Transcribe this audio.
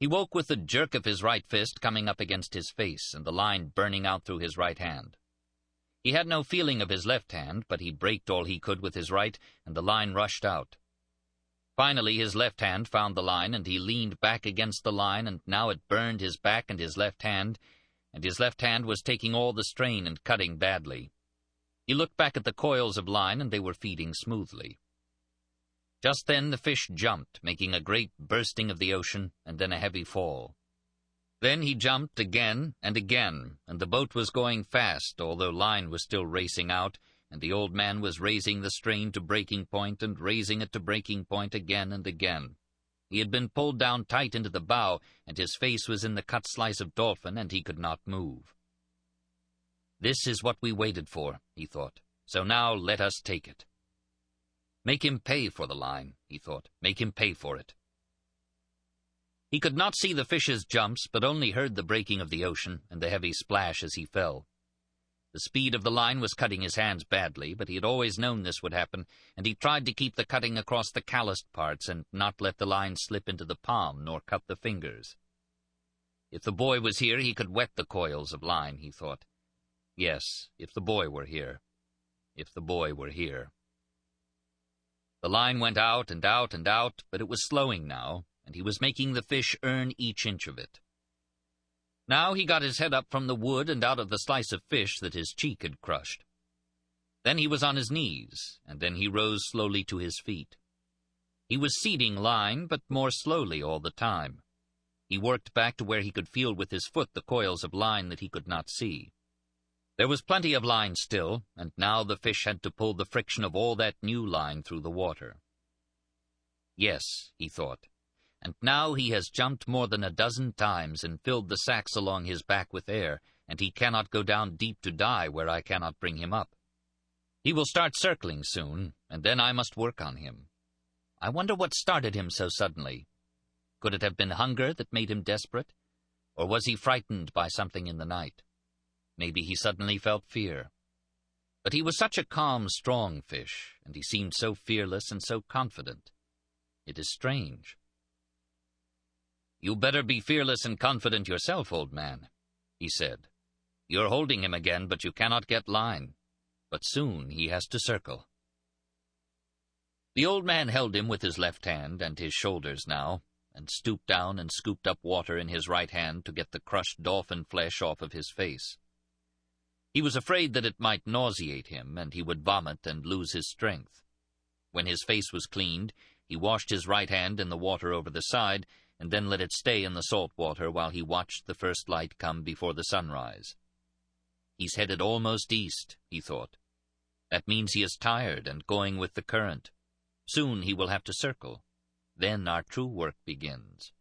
He woke with the jerk of his right fist coming up against his face and the line burning out through his right hand. He had no feeling of his left hand, but he braked all he could with his right, and the line rushed out. Finally, his left hand found the line, and he leaned back against the line, and now it burned his back and his left hand was taking all the strain and cutting badly. He looked back at the coils of line, and they were feeding smoothly. Just then the fish jumped, making a great bursting of the ocean, and then a heavy fall. Then he jumped again, and the boat was going fast, although line was still racing out, and the old man was raising the strain to breaking point and raising it to breaking point again and again. He had been pulled down tight into the bow, and his face was in the cut slice of dolphin, and he could not move. "This is what we waited for," he thought, "so now let us take it." Make him pay for the line, he thought. Make him pay for it. He could not see the fish's jumps, but only heard the breaking of the ocean and the heavy splash as he fell. The speed of the line was cutting his hands badly, but he had always known this would happen, and he tried to keep the cutting across the calloused parts and not let the line slip into the palm nor cut the fingers. If the boy was here, he could wet the coils of line, he thought. Yes, if the boy were here. If the boy were here. The line went out and out and out, but it was slowing now, and he was making the fish earn each inch of it. Now he got his head up from the wood and out of the slice of fish that his cheek had crushed. Then he was on his knees, and then he rose slowly to his feet. He was seeding line, but more slowly all the time. He worked back to where he could feel with his foot the coils of line that he could not see. There was plenty of line still, and now the fish had to pull the friction of all that new line through the water. Yes, he thought, and now he has jumped more than a dozen times and filled the sacks along his back with air, and he cannot go down deep to die where I cannot bring him up. He will start circling soon, and then I must work on him. I wonder what started him so suddenly. Could it have been hunger that made him desperate? Or was he frightened by something in the night? Maybe he suddenly felt fear. But he was such a calm, strong fish, and he seemed so fearless and so confident. It is strange. "You better be fearless and confident yourself, old man," he said. "You're holding him again, but you cannot get line. But soon he has to circle." The old man held him with his left hand and his shoulders now, and stooped down and scooped up water in his right hand to get the crushed dolphin flesh off of his face. He was afraid that it might nauseate him, and he would vomit and lose his strength. When his face was cleaned, he washed his right hand in the water over the side, and then let it stay in the salt water while he watched the first light come before the sunrise. He's headed almost east, he thought. That means he is tired and going with the current. Soon he will have to circle. Then our true work begins.